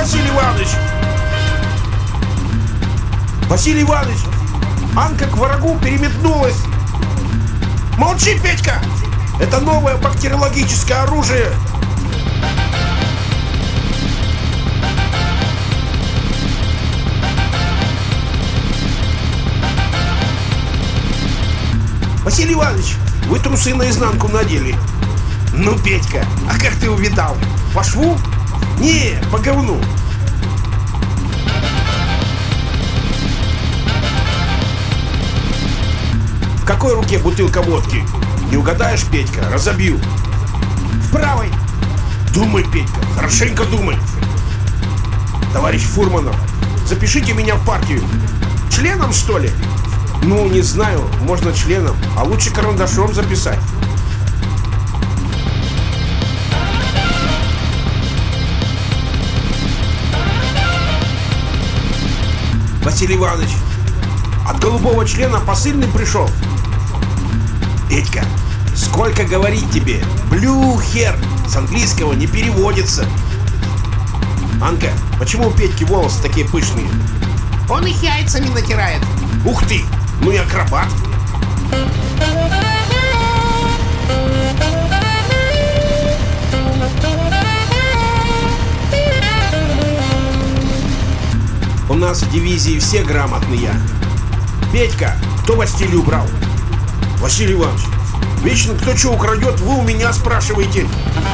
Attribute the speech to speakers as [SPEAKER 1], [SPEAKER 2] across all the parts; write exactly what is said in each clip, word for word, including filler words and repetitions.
[SPEAKER 1] Василий Иванович! Василий Иванович! Анка к врагу переметнулась! Молчи, Петька! Это новое бактериологическое оружие! Василий Иванович, вы трусы наизнанку надели. Ну, Петька, а как ты увидал? По шву? Не, по говну. В какой руке бутылка водки? Не угадаешь, Петька, разобью. В правой. Думай, Петька, хорошенько думай. Товарищ Фурманов, запишите меня в партию. Членом, что ли? Ну, не знаю, можно членом, а лучше карандашом записать. Василий Иванович, от голубого члена посыльный пришел. Петька, сколько говорить тебе? Блюхер, с английского не переводится. Анка, почему у Петьки волосы такие пышные?
[SPEAKER 2] Он их яйцами натирает.
[SPEAKER 1] Ух ты, ну и акробат. У нас в дивизии все грамотные. Петька, кто Бастилию убрал? Василий Иванович, вечно кто что украдет, вы у меня спрашиваете.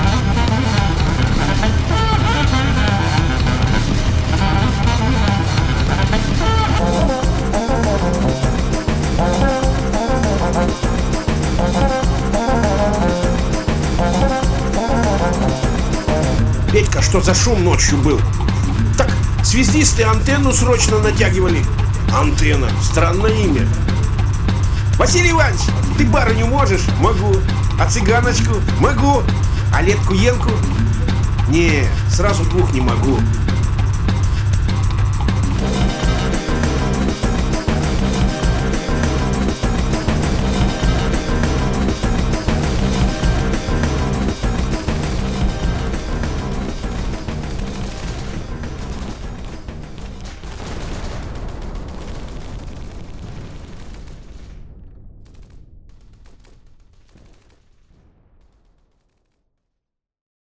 [SPEAKER 1] Петька, что за шум ночью был? Так, связисты антенну срочно натягивали. Антенна, странное имя. Василий Иванович, ты барыню можешь? Могу. А цыганочку? Могу. А Летку Енку? Не, сразу двух не могу.